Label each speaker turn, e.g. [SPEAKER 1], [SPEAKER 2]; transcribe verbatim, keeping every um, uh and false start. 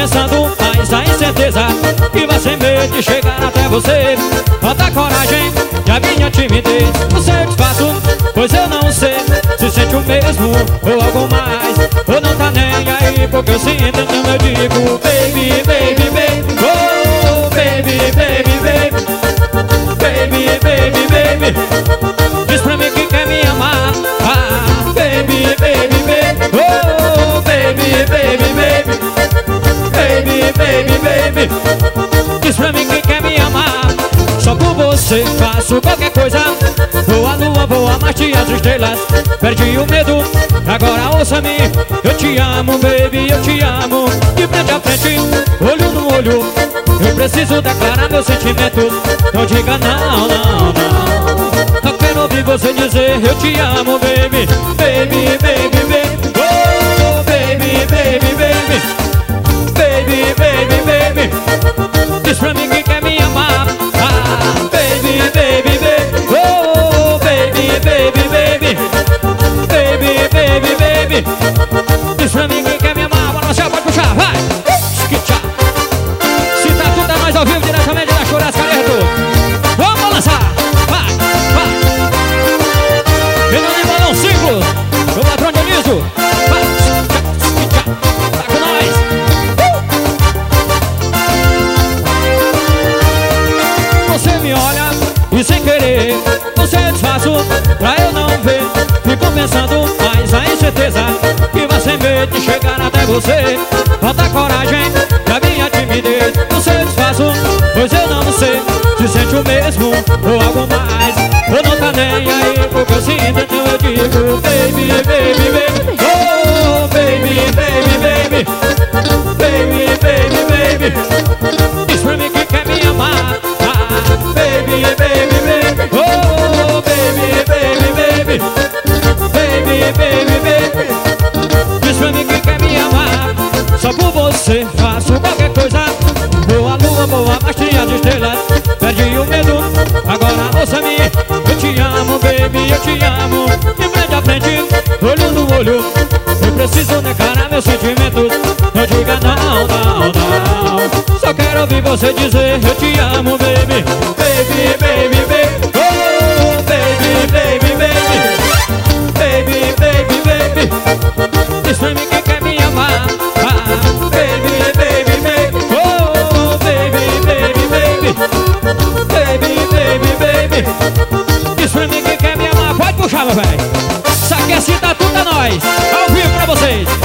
[SPEAKER 1] pensando, mas a incerteza que vai sem medo de chegar até você. Falta coragem e a minha timidez, não sei o que faço, pois eu não sei se sente o mesmo ou algo mais, ou não tá nem aí porque eu sinto, então eu digo baby, baby, baby, oh baby, baby, baby, baby, baby, baby. Diz pra mim que quer me amar, ah, baby, baby, baby, oh baby, baby, baby, baby, baby, baby. Diz pra mim que quer me amar, só por você faço qualquer coisa. Vou à lua, vou a Marte e as estrelas, perdi o medo, agora ouça-me. Eu te amo, baby, eu te amo. De frente a frente, olho no olho, eu preciso declarar meus sentimentos. Não diga não, não, não. Só quero ouvir você dizer eu te amo, baby, baby, baby, baby, oh baby, baby, baby, baby, baby, baby. Diz pra mim que quer me amar, ah, baby, baby, baby, oh baby, baby, baby, baby, baby, baby. Diz pra mim que quer me amar, bora Marcelo, pode puxar, vai! Se tá tudo a nós ao vivo, diretamente da Churrasca Lerdo. Vamos balançar, vai, vai. Renan Balão Ciclo, o patrão Dionísio, vai, tá com nós. Você me olha e sem querer você desfaço pra eu não ver. Fico pensando, mas a incerteza que vai sem medo de chegar até você. Falta coragem da minha timidez, não sei desfaço, pois eu não sei se sente o mesmo ou algo mais, ou não tá nem aí porque eu sinto, então eu digo baby, baby, baby, oh baby, baby, baby, baby, baby, baby. Diz pra mim que quer me amar, ah, baby, baby, baby, oh baby, baby, baby, baby, baby, baby. Diz pra mim que quer me amar, só por você faço qualquer coisa. Vou à lua, vou a Marte e as estrelas, perdi o medo, agora ouça-me. Eu te amo, baby, eu te amo. De frente a frente, olho no olho, eu preciso declarar meus sentimentos. Não diga não, não, não. Só quero ouvir você dizer eu te amo, baby, baby, baby, baby, oh baby, baby, baby, baby, baby, baby. Diz pra mim que quer me amar, ah, baby, baby, baby, oh baby, baby, baby, baby, baby, baby. Diz pra mim que quer me amar, pode puxar, meu velho. Isso aqui é assim, tá tudo a nós, ao vivo pra vocês.